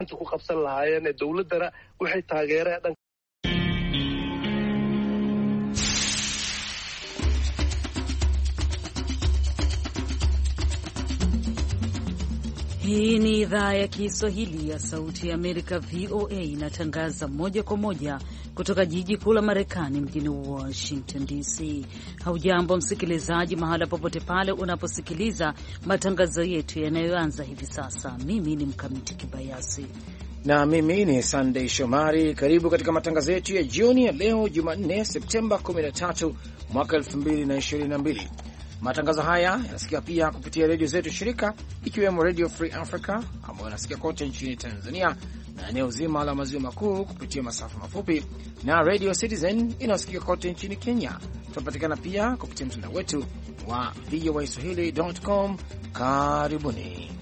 ku qabsan lahaayeen dawladana waxay taageereen. Hii ni idhaa ya Kiswahili ya Sauti ya Amerika, VOA, inatangaza moja kwa moja kutoka jiji kuu la Marekani, mjini Washington DC. Haujambo msikilizaji, mahala popote pale unaposikiliza matangazo yetu yanayoanza hivi sasa. Mimi ni Mkamiti Kibayasi na mimi ni Sunday Shomari. Karibu katika matangazo yetu ya jioni ya leo Jumanne, Septemba 13 mwaka 2022. Matangazo haya yanasikia pia kupitia redio zetu shirika, ikiwemo Radio Free Africa ambayo yanasikia kote nchini Tanzania na eneo zima la maziwa makuu kupitia masafa mafupi, na Radio Citizen inayosikika kote nchini Kenya. Tunapatikana pia kupitia mtandao wetu wa voaswahili.com. Karibuni.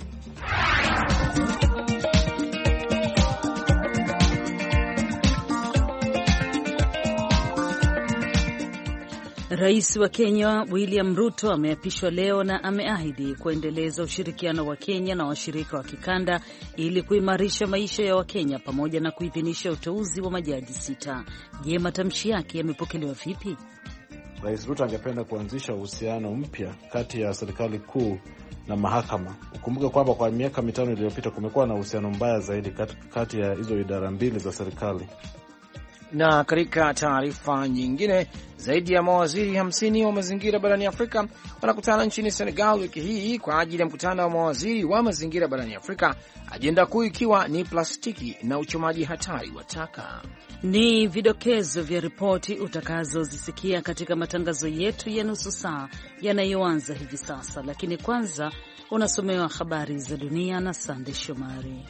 Rais wa Kenya William Ruto ameapishwa leo na ameahidi kuendeleza ushirikiano wa Kenya na washirika wa kikanda ili kuimarisha maisha ya Wakenya pamoja na kuidhinisha uteuzi wa majaji 6. Je, matamshi yake yamepokelewa vipi? Rais Ruto angependa kuanzisha uhusiano mpya kati ya serikali kuu na mahakama. Ukumbuke kwamba kwa miaka 5 iliyopita kumekuwa na uhusiano mbaya zaidi kati ya hizo idara mbili za serikali. Na katika taarifa nyingine, zaidi ya mawaziri 50 wa mazingira barani Afrika wanakutana nchini Senegal wiki hii kwa ajili ya mkutano wa mawaziri wa mazingira barani Afrika, ajenda kuu ikiwa ni plastiki na uchomaji hatari wa taka. Ni vidokezo vya ripoti utakazozisikia katika matangazo yetu ya nusu saa yanayoanza hivi sasa, lakini kwanza unasomewa habari za dunia na Sande Shomari.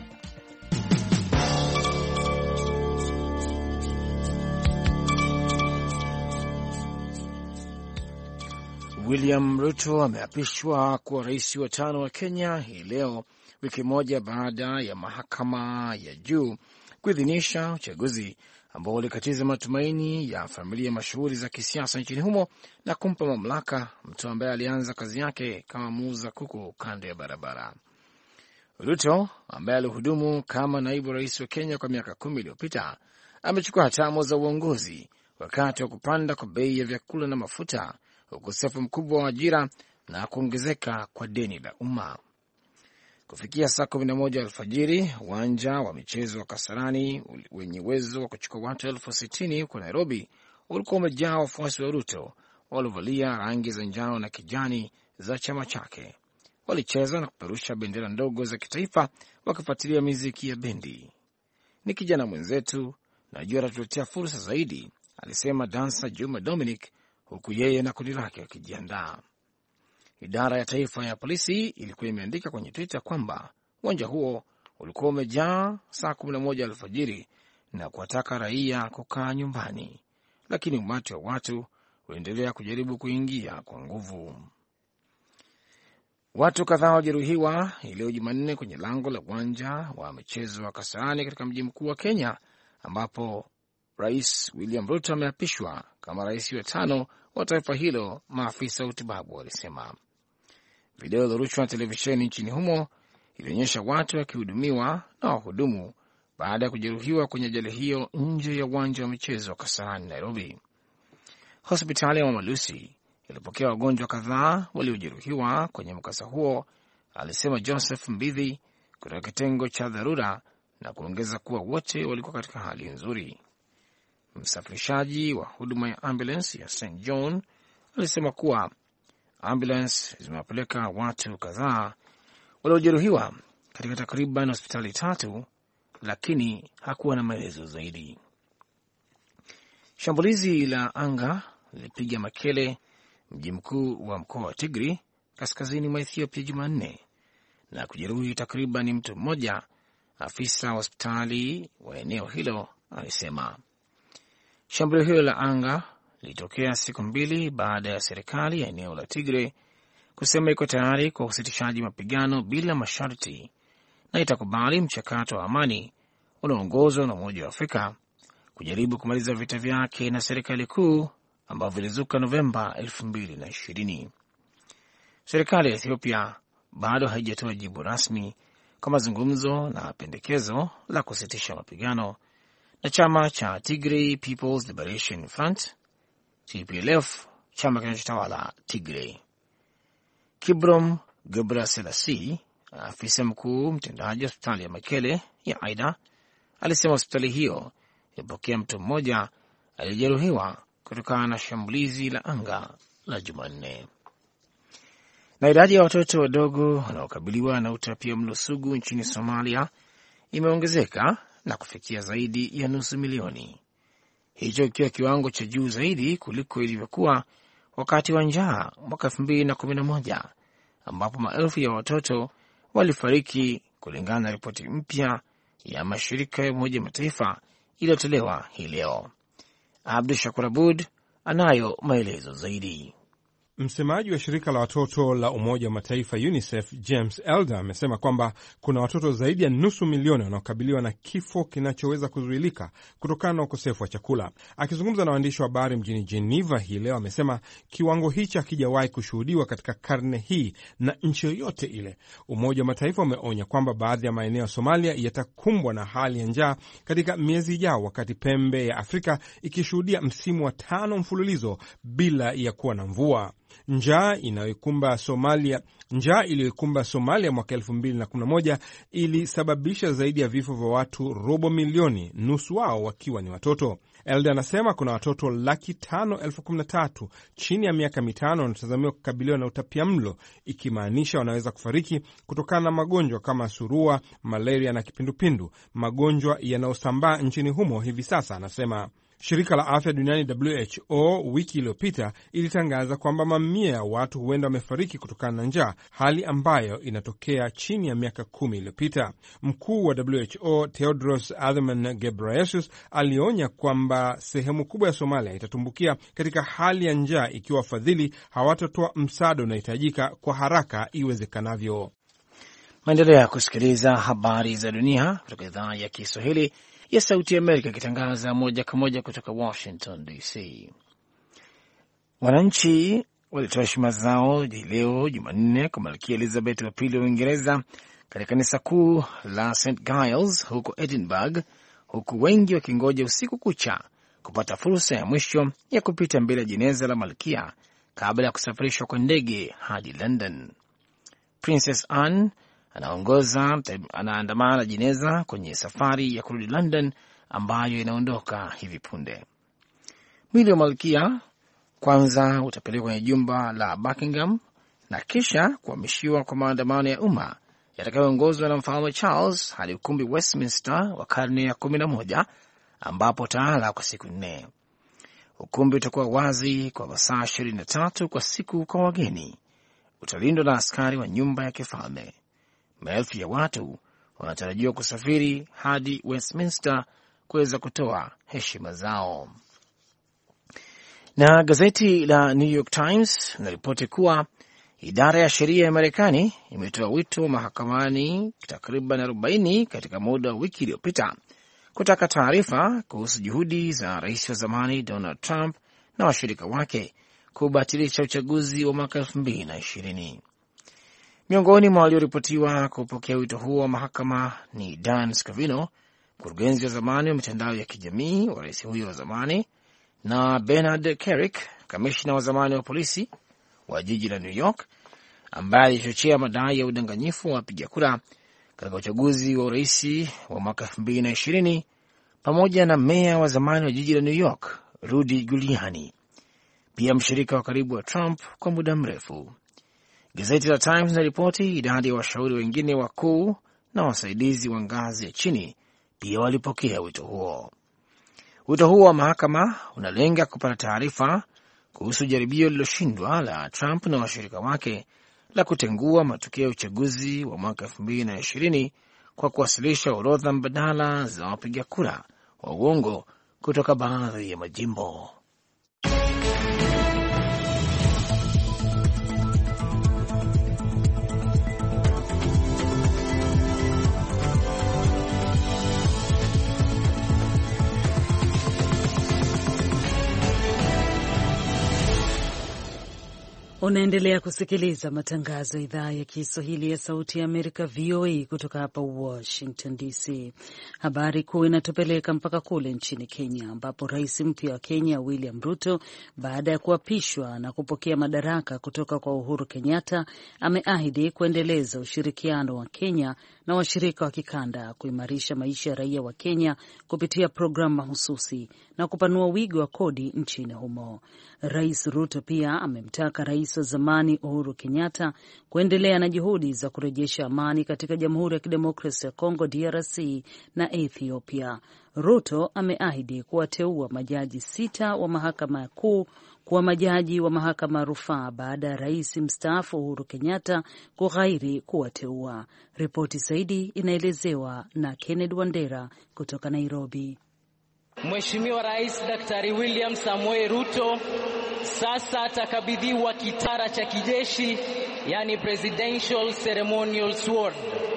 William Ruto ameapishwa kuwa rais wa 5 wa Kenya hii leo, wiki moja baada ya mahakama ya juu kuidhinisha uchaguzi ambao ulikatiza matumaini ya familia mashuhuri za kisiasa nchini humo na kumpa mamlaka mtu ambaye alianza kazi yake kama muuza kuku kando ya barabara. Ruto ambaye alihudumu kama naibu rais wa Kenya kwa miaka 10 iliyopita amechukua hatamu za uongozi wakati wa kupanda kwa bei ya vyakula na mafuta, ukosefu mkubwa wa ajira na kuongezeka kwa deni la umma. Kufikia saa 11 alfajiri, uwanja wa michezo wa Kasarani wenye uwezo wa kuchukua watu 60,000 huko Nairobi ulikuwa umejaa wafuasi wa Ruto waliovalia rangi za njano na kijani za chama chake. Walicheza na kuperusha bendera ndogo za kitaifa wakifuatilia muziki ya bendi. Ni kijana mwenzetu, najua atatuletea fursa zaidi, alisema dansa Juma Dominic, huku yeye na kundi lake wakijiandaa. Idara ya taifa ya polisi ilikuwa imeandika kwenye Twitter kwamba uwanja huo ulikuwa umejaa saa 11 alfajiri na kuwataka raia kukaa nyumbani, lakini umati wa watu uliendelea kujaribu kuingia kwa nguvu. Watu kadhaa wajeruhiwa leo Jumanne kwenye lango la uwanja wa michezo wa Kasarani katika mji mkuu wa Kenya, ambapo Rais William Ruto ameapishwa kama rais wa 5 wa taifa hilo, maafisa wa utibabu walisema. Video iliyorushwa na televisheni nchini humo ilionyesha watu wakihudumiwa na wahudumu baada ya kujeruhiwa kwenye ajali hiyo nje ya uwanja wa michezo wa Kasarani, Nairobi. Hospitali ya Mama Lucy ilipokea wagonjwa kadhaa waliojeruhiwa kwenye mkasa huo, alisema Joseph Mbithi kutoka kitengo cha dharura, na kuongeza kuwa wote walikuwa katika hali nzuri. Msafirishaji wa huduma ya ambulance ya St. John alisema kuwa ambulance zimewapeleka watu kadhaa waliojeruhiwa katika takriban hospitali 3, lakini hakuwa na maelezo zaidi. Shambulizi la anga lilipiga Mekele, mji mkuu wa mkoa wa Tigray kaskazini mwa Ethiopia, Jumanne na kujeruhi takriban mtu mmoja, afisa wa hospitali wa eneo hilo alisema. Shambulio hilo la anga lilitokea siku 2 baada ya serikali ya eneo la Tigray kusema iko tayari kwa usitishaji mapigano bila masharti na itakubali mchakato wa amani unaoongozwa na Umoja wa Afrika kujaribu kumaliza vita vyake na serikali kuu ambavyo vilizuka Novemba 2020. Serikali ya Ethiopia bado haijatoa jibu rasmi kwa mazungumzo na pendekezo la kusitisha mapigano na chama cha Tigray People's Liberation Front TPLF, chama kinachotawala Tigray. Kibrom Gebrselassie, afisa mkuu mtendaji wa hospitali ya Mekele ya Aida, alisema hospitali hiyo ilipokea mtu mmoja aliyejeruhiwa kutokana na shambulizi la anga la Jumanne. Na idadi ya watoto wadogo wanaokabiliwa na utapiamlo sugu nchini Somalia imeongezeka na kufikia zaidi ya nusu milioni, hicho ikiwa kiwango cha juu zaidi kuliko ilivyokuwa wakati wa njaa mwaka 2011 ambapo maelfu ya watoto walifariki, kulingana na ripoti mpya ya mashirika ya Umoja Mataifa iliyotolewa hii leo. Abdu Shakur Abud anayo maelezo zaidi. Msemaji wa shirika la watoto la Umoja wa Mataifa UNICEF James Elder amesema kwamba kuna watoto zaidi ya nusu milioni wanaokabiliwa na kifo kinachoweza kuzuilika kutokana na ukosefu wa chakula. Akizungumza na waandishi wa habari mjini Geneva hii leo, amesema kiwango hichi hakijawahi kushuhudiwa katika karne hii na nchi yoyote ile. Umoja wa Mataifa umeonya kwamba baadhi ya maeneo ya Somalia yatakumbwa na hali ya njaa katika miezi ijao, wakati pembe ya Afrika ikishuhudia msimu wa 5 mfululizo bila ya kuwa na mvua. Njaa iliyoikumba Somalia mwaka 2011 ilisababisha zaidi ya vifo vya watu robo milioni, nusu wao wakiwa ni watoto. Elder anasema kuna watoto 513,000 chini ya miaka 5 wanatazamiwa kukabiliwa na utapiamlo, ikimaanisha wanaweza kufariki kutokana na magonjwa kama surua, malaria na kipindupindu, magonjwa yanayosambaa nchini humo hivi sasa. Anasema shirika la afya duniani WHO wiki iliyopita ilitangaza kwamba mamia ya watu huenda wamefariki kutokana na njaa, hali ambayo inatokea chini ya miaka 10 iliyopita. Mkuu wa WHO Tedros Adhanom Ghebreyesus alionya kwamba sehemu kubwa ya Somalia itatumbukia katika hali ya njaa ikiwa wafadhili hawatatoa msaada unaohitajika kwa haraka iwezekanavyo. Maendelea kusikiliza habari za dunia kutoka idhaa ya Kiswahili ya Sauti ya Amerika ikitangaza moja kwa moja kutoka Washington DC. Wananchi walitoa heshima zao leo Jumanne kwa Malkia Elizabeth wa pili wa Uingereza katika kanisa kuu la St Giles huko Edinburgh, huku wengi wakingoja usiku kucha kupata fursa ya mwisho ya kupita mbele ya jeneza la malkia kabla ya kusafirishwa kwa ndege hadi London. Princess Anne anaandamana na jeneza kwenye safari ya kurudi London ambayo inaondoka hivi punde. Mwili wa malkia kwanza utapelekwa kwenye jumba la Buckingham na kisha kuhamishiwa kwa maandamano ya umma yatakayoongozwa na Mfalme Charles hadi ukumbi Westminster wa karne ya 11 ambapo taala kwa siku 4. Ukumbi utakuwa wazi kwa masaa 23 kwa siku kwa wageni. Utalindwa na askari wa nyumba ya kifalme. Maelfu ya watu wanatarajiwa kusafiri hadi Westminster kuweza kutoa heshima zao. Na gazeti la New York Times linaripoti kuwa idara ya sheria ya Marekani imetoa wito mahakamani takriban 40 katika muda wa wiki iliyopita kutaka taarifa kuhusu juhudi za rais wa zamani Donald Trump na washirika wake kubatilisha uchaguzi wa mwaka 2020. Miongoni mwa walioripotiwa kupokea wito huo wa mahakama ni Dan Scavino, mkurugenzi wa zamani wa mitandao ya kijamii wa rais huyo wa zamani, na Bernard Kerik, kamishna wa zamani wa polisi wa jiji la New York, ambaye alichochea madai ya udanganyifu wa wapiga kura katika uchaguzi wa urais wa mwaka 2020, pamoja na meya wa zamani wa jiji la New York Rudy Giuliani, pia mshirika wa karibu wa Trump kwa muda mrefu. Gazeti la Times linaripoti idadi ya washauri wengine wakuu na wasaidizi wa ngazi ya chini pia walipokea wito huo. Wito huo wa mahakama unalenga kupata taarifa kuhusu jaribio lililoshindwa la Trump na washirika wake la kutengua matokeo ya uchaguzi wa mwaka 2020 kwa kuwasilisha orodha mbadala za wapiga kura wa uongo kutoka baadhi ya majimbo. Unaendelea kusikiliza matangazo ya idhaa ya Kiswahili ya Sauti ya Amerika, VOA, kutoka hapa Washington DC. Habari kuu inatupeleka mpaka kule nchini Kenya, ambapo rais mpya wa Kenya William Ruto, baada ya kuapishwa na kupokea madaraka kutoka kwa Uhuru Kenyatta, ameahidi kuendeleza ushirikiano wa Kenya na washirika wa kikanda, kuimarisha maisha ya raia wa Kenya kupitia programu mahususi na kupanua wigo wa kodi nchini humo. Rais Ruto pia amemtaka rais wa zamani Uhuru Kenyatta kuendelea na juhudi za kurejesha amani katika Jamhuri ya Kidemokrasia ya Kongo DRC na Ethiopia. Ruto ameahidi kuwateua majaji 6 wa mahakama kuu kuwa majaji wa mahakama ya rufaa baada ya rais mstaafu Uhuru Kenyatta kughairi kuwateua. Ripoti zaidi inaelezewa na Kenneth Wandera kutoka Nairobi. Mheshimiwa Rais Daktari William Samoei Ruto sasa atakabidhiwa kitara cha kijeshi, yani Presidential Ceremonial Sword.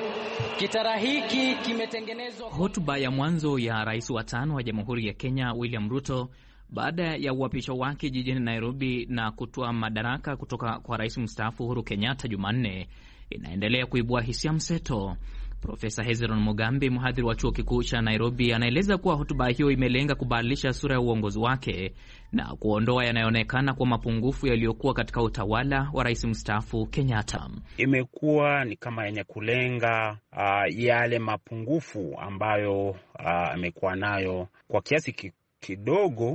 Kitara hiki kimetengenezwa. Hotuba ya mwanzo ya rais wa 5 wa Jamhuri ya Kenya William Ruto baada ya uapisho wake jijini Nairobi na kutoa madaraka kutoka kwa rais mstaafu Uhuru Kenyatta Jumanne inaendelea kuibua hisia mseto. Profesa Hezron Mogambi, mhadhiri wa chuo kikuu cha Nairobi, anaeleza kuwa hotuba hiyo imelenga kubadilisha sura ya uongozi wake na kuondoa yanayoonekana kwa mapungufu yaliyokuwa katika utawala wa rais mstaafu Kenyatta. Imekuwa ni kama yenye kulenga yale mapungufu ambayo amekuwa nayo kwa kiasi kidogo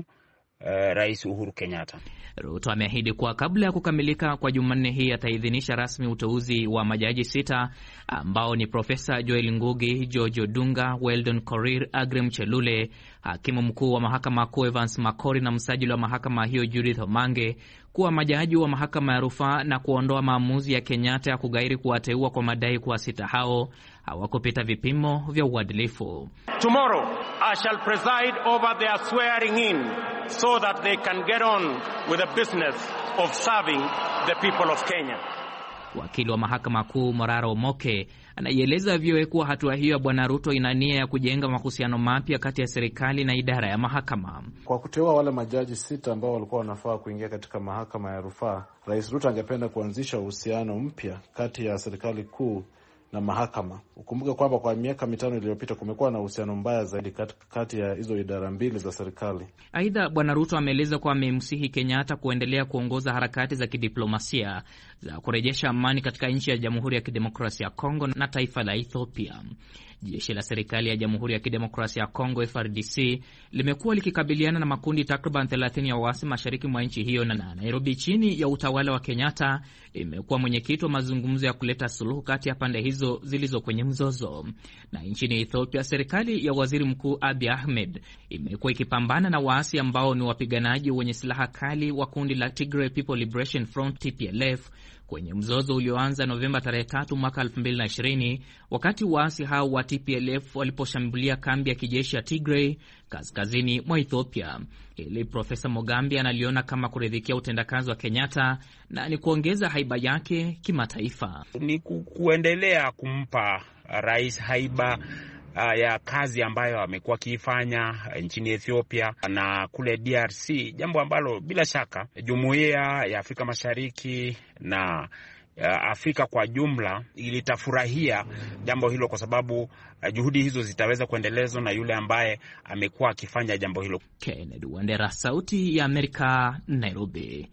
Rais Uhuru Kenyatta. Ruto ameahidi kuwa kabla ya kukamilika kwa Jumanne hii ataidhinisha rasmi uteuzi wa majaji 6 ambao ni Profesa Joel Ngugi, George Odunga, Weldon Korir, Agrem Chelule, hakimu mkuu wa mahakama kuu Evans Makori na msajili wa mahakama hiyo Judith Omange kuwa majaji wa mahakama ya rufaa, na kuondoa maamuzi ya Kenyatta ya kugairi kuwateua kwa madai kuwa 6 hao hawakupita vipimo vya uadilifu. Tomorrow I shall preside over their swearing in so that they can get on with the business of serving the people of Kenya. Wakili wa mahakama kuu Morara Omoke anaieleza VOA kuwa hatua hiyo ya Bwana Ruto ina nia ya kujenga mahusiano mapya kati ya serikali na idara ya mahakama. Kwa kuteua wale majaji 6 ambao walikuwa wanafaa kuingia katika mahakama ya rufaa, Rais Ruto angependa kuanzisha uhusiano mpya kati ya serikali kuu na mahakama. Ukumbuke kwamba kwa miaka 5 iliyopita kumekuwa na uhusiano mbaya zaidi kati ya hizo idara mbili za serikali. Aidha, Bwana Ruto ameeleza kuwa amemsihi Kenyatta kuendelea kuongoza harakati za kidiplomasia za kurejesha amani katika nchi ya Jamhuri ya Kidemokrasia ya Kongo na taifa la Ethiopia. Jeshi la serikali ya Jamhuri ya Kidemokrasia ya Kongo FARDC limekuwa likikabiliana na makundi takriban 30 ya waasi mashariki mwa nchi hiyo, na Nairobi chini ya utawala wa Kenyatta imekuwa mwenyekiti wa mazungumzo ya kuleta suluhu kati ya pande hizo zilizo kwenye mzozo. Na nchini Ethiopia, serikali ya Waziri Mkuu Abiy Ahmed imekuwa ikipambana na waasi ambao ni wapiganaji wenye silaha kali wa kundi la Tigray People Liberation Front TPLF kwenye mzozo ulioanza Novemba 3 mwaka 2020 wakati waasi hao wa TPLF waliposhambulia kambi ya kijeshi ya Tigray kaskazini mwa Ethiopia. Ili Profesa Mogambi analiona kama kuridhikia utendakazi wa Kenyatta na ni kuongeza haiba yake kimataifa. Ni kuendelea kumpa rais haiba ya kazi ambayo amekuwa akiifanya nchini Ethiopia na kule DRC, jambo ambalo bila shaka Jumuiya ya Afrika Mashariki na Afrika kwa jumla ilitafurahia jambo hilo, kwa sababu juhudi hizo zitaweza kuendelezwa na yule ambaye amekuwa akifanya jambo hilo. Kennedy Wandera, Sauti ya Amerika, Nairobi.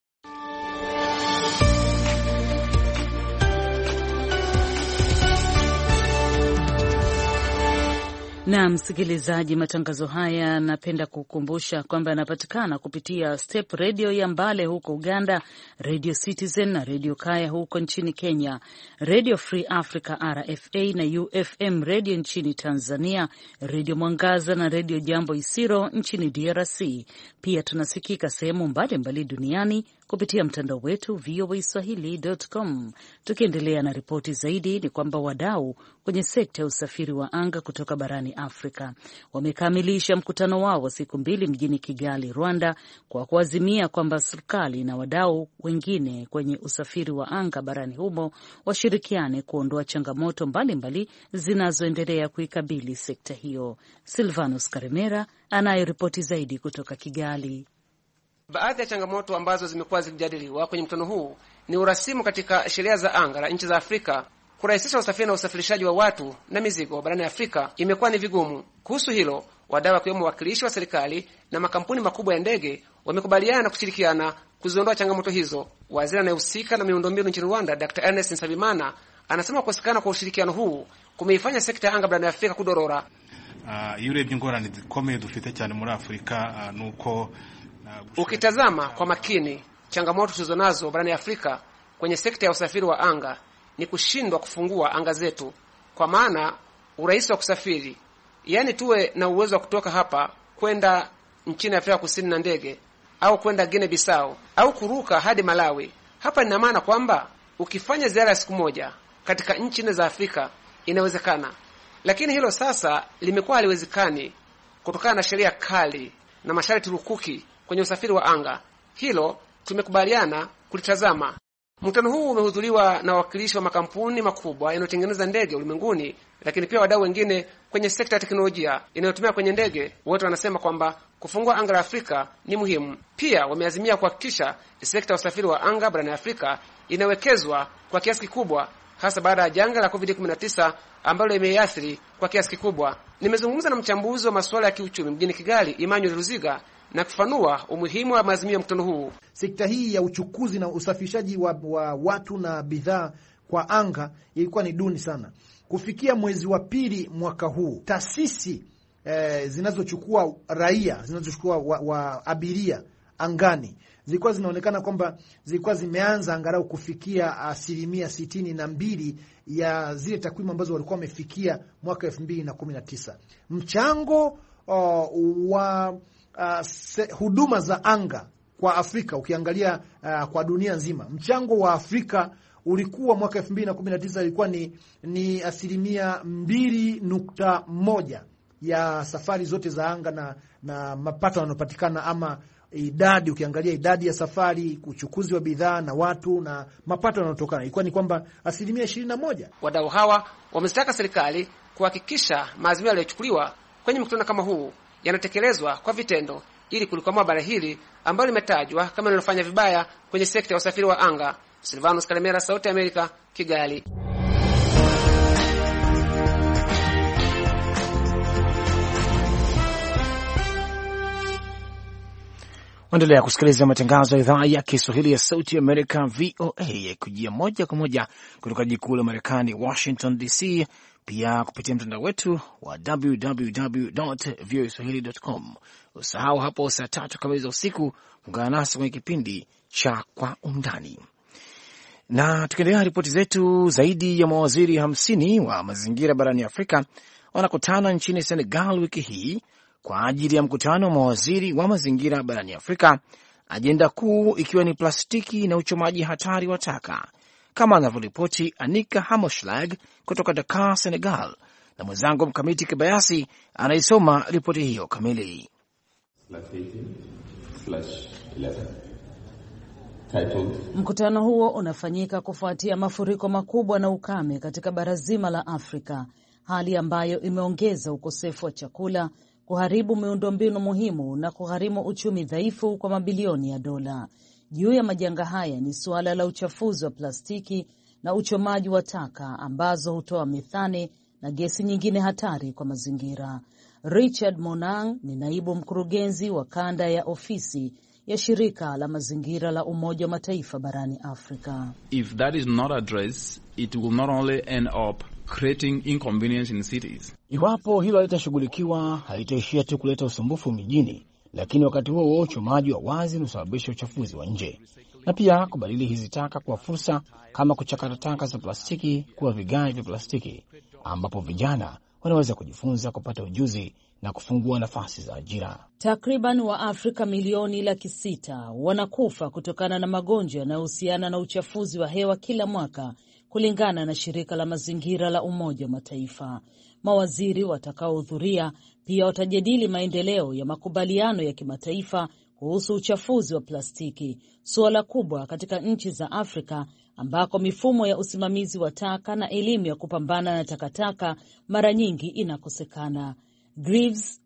Na msikilizaji, matangazo haya napenda kukumbusha kwamba yanapatikana kupitia Step Radio ya Mbale huko Uganda, Radio Citizen na Radio Kaya huko nchini Kenya, Radio Free Africa RFA na UFM Radio nchini Tanzania, Radio Mwangaza na Radio Jambo Isiro nchini DRC. Pia tunasikika sehemu mbalimbali duniani kupitia mtandao wetu voaswahili.com. Tukiendelea na ripoti zaidi, ni kwamba wadau kwenye sekta ya usafiri wa anga kutoka barani Afrika wamekamilisha mkutano wao wa siku 2 mjini Kigali, Rwanda, kwa kuazimia kwamba serikali na wadau wengine kwenye usafiri wa anga barani humo washirikiane kuondoa changamoto mbalimbali zinazoendelea kuikabili sekta hiyo. Silvanus Karemera anayo ripoti zaidi kutoka Kigali. Baadhi ya changamoto ambazo zimekuwa zikijadiliwa kwenye mkutano huu ni urasimu katika sheria za anga la nchi za Afrika. Kurahisisha usafiri na usafirishaji wa watu na mizigo barani Afrika imekuwa ni vigumu. Kuhusu hilo, wadau wakiwemo wawakilishi wa serikali na makampuni makubwa ya ndege wamekubaliana na kushirikiana kuziondoa changamoto hizo. Waziri anayehusika na miundombinu nchini Rwanda, Dr. Ernest Nsabimana, anasema kukosekana kwa ushirikiano huu kumeifanya sekta ya anga barani Afrika kudorora. ingorane zikomeye dufite cyane muri Afrika nuko ukitazama kwa makini changamoto tulizonazo barani Afrika kwenye sekta ya usafiri wa anga ni kushindwa kufungua anga zetu, kwa maana urahisi wa kusafiri, yani tuwe na uwezo wa kutoka hapa kwenda nchini Afrika Kusini na ndege, au kwenda Guinea Bissau, au kuruka hadi Malawi. Hapa ina maana kwamba ukifanya ziara ya siku moja katika nchi nne za Afrika inawezekana, lakini hilo sasa limekuwa haliwezekani kutokana na sheria kali na masharti lukuki kwenye usafiri wa anga. Hilo tumekubaliana kulitazama. Mkutano huu umehudhuriwa na wawakilishi wa makampuni makubwa yanayotengeneza ndege ulimwenguni, lakini pia wadau wengine kwenye sekta ya teknolojia inayotumia kwenye ndege. Wote wanasema kwamba kufungua anga la Afrika ni muhimu. Pia wameazimia kuhakikisha sekta ya usafiri wa anga barani Afrika inawekezwa kwa kiasi kikubwa, hasa baada ya janga la COVID-19 ambalo limeathiri kwa kiasi kikubwa. Nimezungumza na mchambuzi wa masuala ya kiuchumi mjini Kigali, Emmanuel Ruziga, na kufanua umuhimu wa maazimio ya mkutano huu. Sekta hii ya uchukuzi na usafirishaji wa watu na bidhaa kwa anga ilikuwa ni duni sana. Kufikia mwezi wa pili mwaka huu, taasisi zinazochukua raia, zinazochukua wa abiria angani zilikuwa zinaonekana kwamba zilikuwa zimeanza angalau kufikia 62% ya zile takwimu ambazo walikuwa wamefikia mwaka 2019. Mchango wa huduma za anga kwa Afrika, ukiangalia kwa dunia nzima, mchango wa Afrika ulikuwa mwaka 2019 ilikuwa ni 2.1 ya safari zote za anga na mapato yanayopatikana, ama idadi, ukiangalia idadi ya safari, uchukuzi wa bidhaa na watu na mapato yanayotokana, ilikuwa ni kwamba 21%. Wadau hawa wamezitaka serikali kuhakikisha maazimio yaliyochukuliwa kwenye mkutano kama huu yanatekelezwa kwa vitendo, ili kulikwamua bara hili ambalo limetajwa kama linalofanya vibaya kwenye sekta ya usafiri wa anga. Silvanus Kalemera, Sauti ya Amerika, Kigali. Endelea kusikiliza matangazo ya idhaa ya Kiswahili ya Sauti ya Amerika, VOA, yakujia moja kwa moja kutoka jiji kuu la Marekani, Washington DC, pia kupitia mtandao wetu wa www.voaswahili.com. Usahau hapo saa 3 kamili za usiku ungana nasi kwenye kipindi cha Kwa Undani. Na tukiendelea ripoti zetu, zaidi ya mawaziri 50 wa mazingira barani Afrika wanakutana nchini Senegal wiki hii kwa ajili ya mkutano wa mawaziri wa mazingira barani Afrika, ajenda kuu ikiwa ni plastiki na uchomaji hatari wa taka, kama anavyoripoti Anika Hamoshlag kutoka Dakar, Senegal, na mwenzangu Mkamiti Kibayasi anaisoma ripoti hiyo kamili. Mkutano huo unafanyika kufuatia mafuriko makubwa na ukame katika bara zima la Afrika, hali ambayo imeongeza ukosefu wa chakula, kuharibu miundombinu muhimu na kugharimu uchumi dhaifu kwa mabilioni ya dola. Juu ya majanga haya ni suala la uchafuzi wa plastiki na uchomaji wa taka ambazo hutoa methane na gesi nyingine hatari kwa mazingira. Richard Monang ni naibu mkurugenzi wa kanda ya ofisi ya shirika la mazingira la Umoja wa Mataifa barani Afrika. If that is not addressed, it will not only end up creating inconvenience in cities. Iwapo hilo halitashughulikiwa, halitaishia tu kuleta usumbufu mijini, lakini wakati huo uchomaji wa wazi unasababisha uchafuzi wa nje, na pia kubadili hizi taka kuwa fursa, kama kuchakata taka za plastiki kuwa vigae vya plastiki, ambapo vijana wanaweza kujifunza, kupata ujuzi na kufungua nafasi za ajira. Takriban wa Afrika milioni 600 wanakufa kutokana na magonjwa yanayohusiana na uchafuzi wa hewa kila mwaka, kulingana na shirika la mazingira la Umoja wa Mataifa. Mawaziri watakaohudhuria pia watajadili maendeleo ya makubaliano ya kimataifa kuhusu uchafuzi wa plastiki, suala kubwa katika nchi za Afrika ambako mifumo ya usimamizi wa taka na elimu ya kupambana na takataka mara nyingi inakosekana. Greaves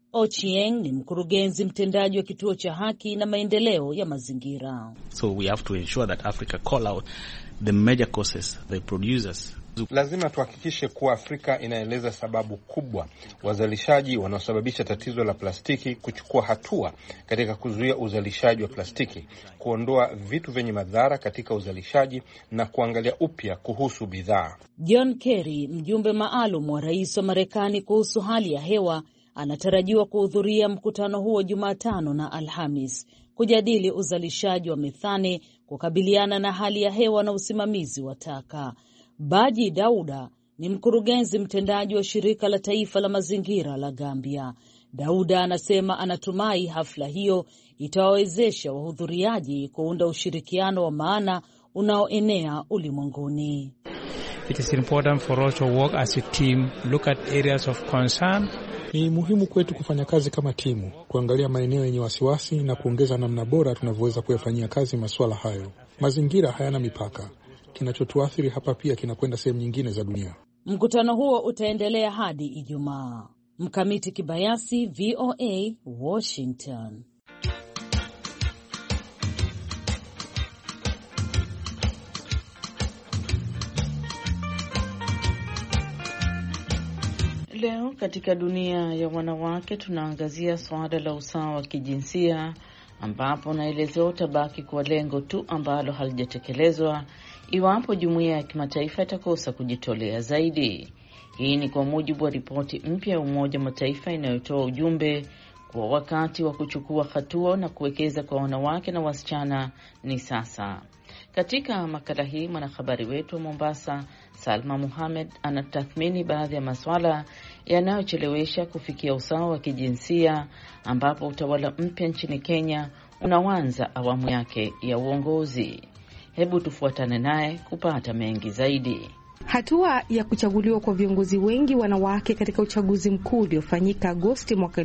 Ochieng ni mkurugenzi mtendaji wa kituo cha haki na maendeleo ya mazingira. So we have to ensure that Africa call out the major causes, the producers. Lazima tuhakikishe kuwa Afrika inaeleza sababu kubwa wazalishaji wanaosababisha tatizo la plastiki, kuchukua hatua katika kuzuia uzalishaji wa plastiki, kuondoa vitu vyenye madhara katika uzalishaji na kuangalia upya kuhusu bidhaa. John Kerry, mjumbe maalum wa rais wa Marekani kuhusu hali ya hewa, anatarajiwa kuhudhuria mkutano huo Jumatano na Alhamis kujadili uzalishaji wa methane, kukabiliana na hali ya hewa na usimamizi wa taka. Baji Dauda ni mkurugenzi mtendaji wa shirika la taifa la mazingira la Gambia. Dauda anasema anatumai hafla hiyo itawawezesha wahudhuriaji kuunda ushirikiano wa maana unaoenea ulimwenguni. It is important for us to work as a team, look at areas of concern. Ni muhimu kwetu kufanya kazi kama timu, kuangalia maeneo yenye wasiwasi na kuongeza namna bora tunavyoweza kuyafanyia kazi masuala hayo. Mazingira hayana mipaka. Kinachotuathiri hapa pia kinakwenda sehemu nyingine za dunia. Mkutano huo utaendelea hadi Ijumaa. Mkamiti Kibayasi, VOA, Washington. Leo katika dunia ya wanawake tunaangazia swala la usawa wa kijinsia, ambapo naelezewa utabaki kwa lengo tu ambalo halijatekelezwa iwapo jumuiya ya kimataifa itakosa kujitolea zaidi. Hii ni kwa mujibu wa ripoti mpya ya Umoja wa Mataifa inayotoa ujumbe kwa wakati wa kuchukua hatua na kuwekeza kwa wanawake na wasichana ni sasa. Katika makala hii mwanahabari wetu wa Mombasa, Salma Muhammad, anatathmini baadhi ya masuala yanayochelewesha kufikia usawa wa kijinsia, ambapo utawala mpya nchini Kenya unaanza awamu yake ya uongozi. Hebu tufuatane naye kupata mengi zaidi. Hatua ya kuchaguliwa kwa viongozi wengi wanawake katika uchaguzi mkuu uliofanyika Agosti mwaka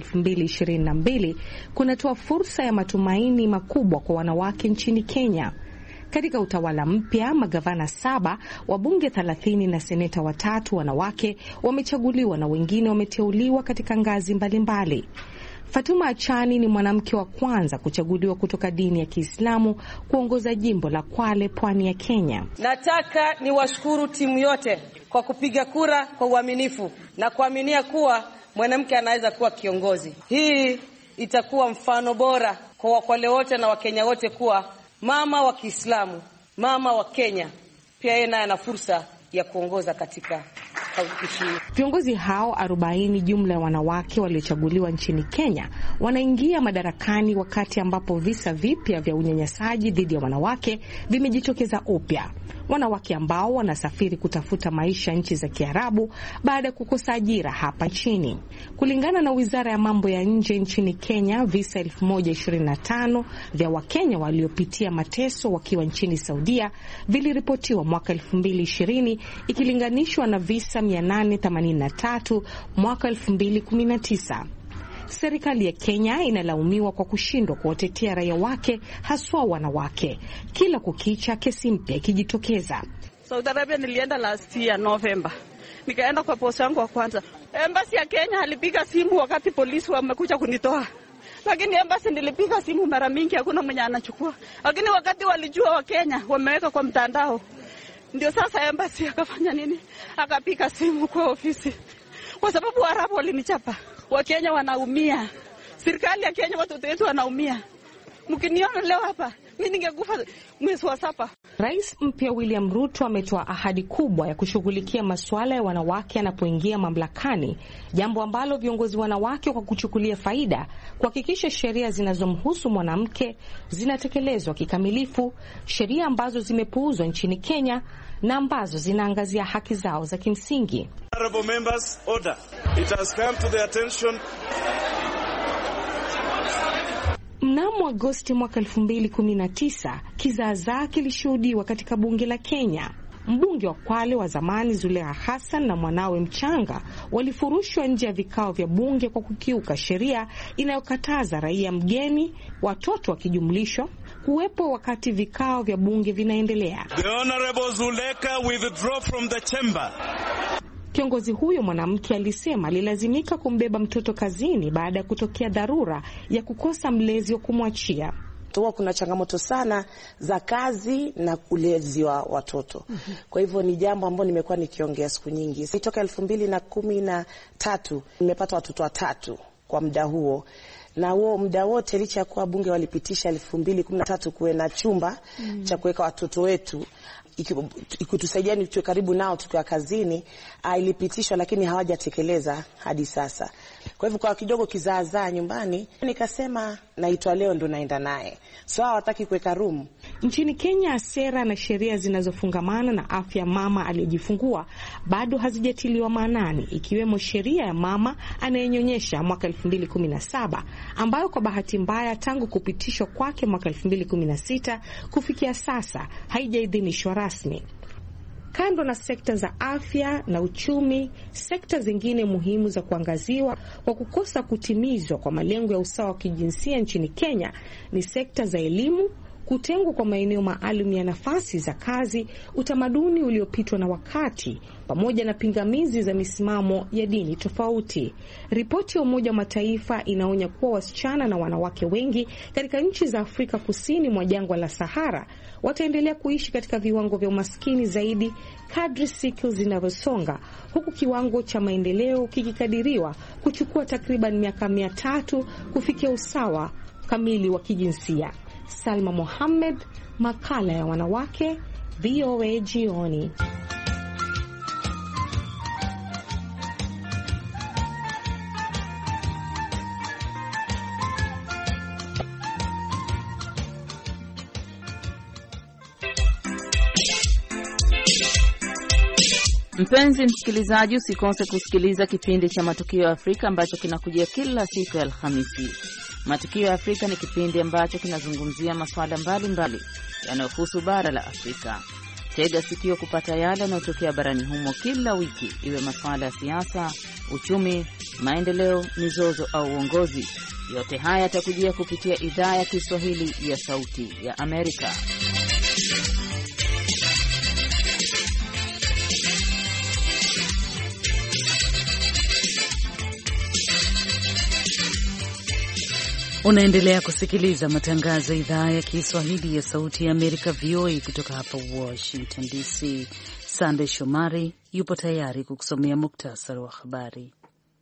2022 kunatoa fursa ya matumaini makubwa kwa wanawake nchini Kenya. Katika utawala mpya, magavana 7, wabunge 30 na seneta 3 wanawake wamechaguliwa na wengine wameteuliwa katika ngazi mbalimbali. Fatuma Achani ni mwanamke wa kwanza kuchaguliwa kutoka dini ya Kiislamu kuongoza jimbo la Kwale, pwani ya Kenya. Nataka niwashukuru timu yote kwa kupiga kura kwa uaminifu na kuaminia kuwa mwanamke anaweza kuwa kiongozi. Hii itakuwa mfano bora kwa Wakwale wote na Wakenya wote kuwa mama wa Kiislamu, mama wa Kenya, pia yeye naye ana fursa ya kuongoza katika nchi. Viongozi hao 40 jumla ya wanawake waliochaguliwa nchini Kenya wanaingia madarakani wakati ambapo visa vipya vya unyanyasaji dhidi ya wanawake vimejitokeza upya. Wanawake ambao wanasafiri kutafuta maisha nchi za Kiarabu baada ya kukosa ajira hapa nchini. Kulingana na Wizara ya Mambo ya Nje nchini Kenya, visa 1025 vya Wakenya waliopitia mateso wakiwa nchini Saudia viliripotiwa mwaka 2020 ikilinganishwa na visa 883 mwaka 2019. Serikali ya Kenya inalaumiwa kwa kushindwa kuwatetea raia wake, haswa wanawake. Kila kukicha kesi mpya ikijitokeza. Saudi Arabia nilienda last year November. Nikaenda kwa bosi wangu wa kwanza. Embassy ya Kenya alipiga simu wakati polisi wamekuja kunitoa. Lakini embassy nilipiga simu mara mingi hakuna mwenye anachukua. Lakini wakati walijua wa Kenya wameweka kwa mtandao, ndio sasa embassy akafanya nini? Akapiga simu kwa ofisi. Kwa sababu Waarabu walinichapa. Wakenya wanaumia. Serikali ya Kenya, watoto wetu wanaumia. Mkiniona leo hapa, mimi ningekufa mwezi wa saba. Rais mpya William Ruto ametoa ahadi kubwa ya kushughulikia masuala ya wanawake anapoingia mamlakani, jambo ambalo viongozi wanawake kwa kuchukulia faida, kuhakikisha sheria zinazomhusu mwanamke zinatekelezwa kikamilifu, sheria ambazo zimepuuzwa nchini Kenya na ambazo zinaangazia haki zao za kimsingi. Honorable members, order. It has come to the attention. Mnamo Agosti mwaka 2019, kizaazaa kilishuhudiwa katika bunge la Kenya. Mbunge wa Kwale wa zamani Zulekha Hassan na mwanawe mchanga walifurushwa nje ya vikao vya bunge kwa kukiuka sheria inayokataza raia mgeni, watoto wakijumlishwa, kuwepo wakati vikao vya bunge vinaendelea. The Honorable Zulekha withdraw from the chamber. Kiongozi huyo mwanamke alisema alilazimika kumbeba mtoto kazini baada ya kutokea dharura ya kukosa mlezi wa kumwachia. Kuna changamoto sana za kazi na ulezi wa watoto. Kwa hivyo ni jambo ambalo nimekuwa nikiongea siku nyingi. Toka 2013 nimepata watoto 3 kwa muda huo. Na huo muda wote licha ya kuwa bunge walipitisha 2013 kuwe na chumba cha kuweka watoto wetu ikutusaidia ni tuwe karibu nao tukiwa kazini, ilipitishwa lakini hawajatekeleza hadi sasa. Kwa hivyo kwa kidogo kizaazaa nyumbani, nikasema naitwa leo ndo naenda naye. So hawataki kuweka room. Nchini Kenya, sera na sheria zinazofungamana na afya mama aliyejifungua bado hazijatiliwa maanani, ikiwemo sheria ya mama anayenyonyesha mwaka 2017 ambayo kwa bahati mbaya tangu kupitishwa kwake mwaka 2016 kufikia sasa haijaidhinishwa rasmi. Kando na sekta za afya na uchumi, sekta zingine muhimu za kuangaziwa kwa kukosa kutimizwa kwa malengo ya usawa wa kijinsia nchini Kenya ni sekta za elimu, kutengwa kwa maeneo maalum ya nafasi za kazi, utamaduni uliopitwa na wakati, pamoja na pingamizi za misimamo ya dini tofauti. Ripoti ya Umoja wa Mataifa inaonya kuwa wasichana na wanawake wengi katika nchi za Afrika kusini mwa jangwa la Sahara wataendelea kuishi katika viwango vya umaskini zaidi kadri siku zinavyosonga, huku kiwango cha maendeleo kikikadiriwa kuchukua takriban miaka 300 kufikia usawa kamili wa kijinsia. Salma Mohamed, makala ya wanawake, VOA Jioni. Mpenzi msikilizaji, usikose kusikiliza kipindi cha Matukio ya Afrika ambacho kinakujia kila siku ya Alhamisi. Matukio ya Afrika ni kipindi ambacho kinazungumzia masuala mbalimbali yanayohusu bara la Afrika. Tega sikio kupata yale yanayotokea barani humo kila wiki, iwe masuala ya siasa, uchumi, maendeleo, mizozo au uongozi. Yote haya yatakujia kupitia idhaa ya Kiswahili ya Sauti ya Amerika. Unaendelea kusikiliza matangazo ya idhaa ya Kiswahili ya Sauti ya Amerika, VOA, kutoka hapa Washington DC. Sande Shomari yupo tayari kukusomea muktasari wa habari.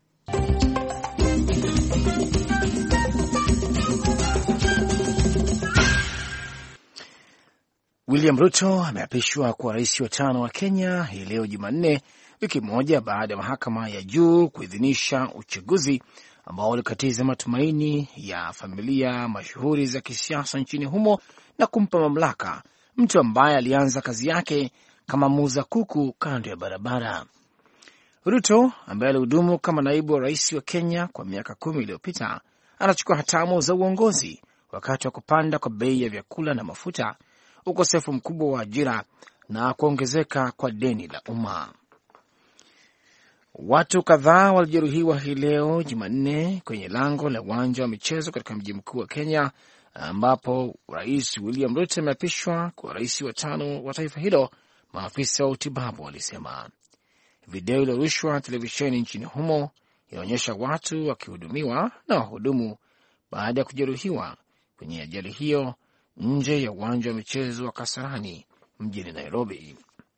William Ruto ameapishwa kuwa rais wa 5 wa Kenya hii leo Jumanne, wiki moja baada ya mahakama ya juu kuidhinisha uchaguzi ambao ulikatiza matumaini ya familia mashuhuri za kisiasa nchini humo na kumpa mamlaka mtu ambaye alianza kazi yake kama muuza kuku kando ya barabara. Ruto ambaye alihudumu kama naibu wa rais wa Kenya kwa miaka 10 iliyopita anachukua hatamu za uongozi wakati wa kupanda kwa bei ya vyakula na mafuta, ukosefu mkubwa wa ajira na kuongezeka kwa deni la umma. Watu kadhaa walijeruhiwa hii leo Jumanne kwenye lango la uwanja wa michezo katika mji mkuu wa Kenya, ambapo Rais William Ruto ameapishwa kuwa rais wa 5 wa taifa hilo, maafisa wa utibabu walisema. Video iliyorushwa televisheni nchini humo inaonyesha watu wakihudumiwa na wahudumu baada ya kujeruhiwa kwenye ajali hiyo nje ya uwanja wa michezo wa Kasarani mjini Nairobi.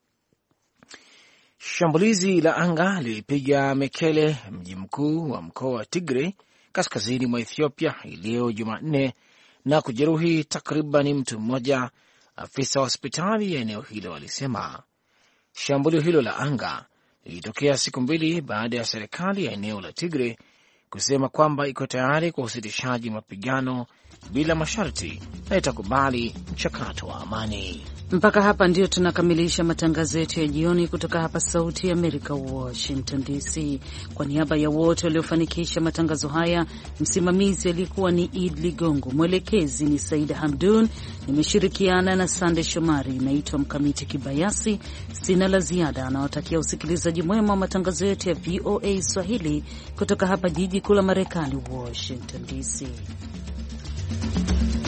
Shambulizi la anga lilipiga Mekele, mji mkuu wa mkoa wa Tigray kaskazini mwa Ethiopia hii leo Jumanne na kujeruhi takriban mtu mmoja, afisa wa hospitali ya eneo hilo walisema. Shambulio hilo la anga lilitokea siku 2 baada ya serikali ya eneo la Tigray kusema kwamba iko tayari kwa usitishaji mapigano bila masharti na itakubali mchakato wa amani. Mpaka hapa ndio tunakamilisha matangazo yetu ya jioni kutoka hapa Sauti ya Amerika, Washington DC. Kwa niaba ya wote waliofanikisha matangazo haya, msimamizi alikuwa ni Id Ligongo, mwelekezi ni Saida Hamdun, nimeshirikiana na Sande Shomari. Naitwa Mkamiti Kibayasi. Sina la ziada, nawatakia usikilizaji mwema wa matangazo yetu ya VOA Swahili kutoka hapa jiji kuu la Marekani, Washington DC.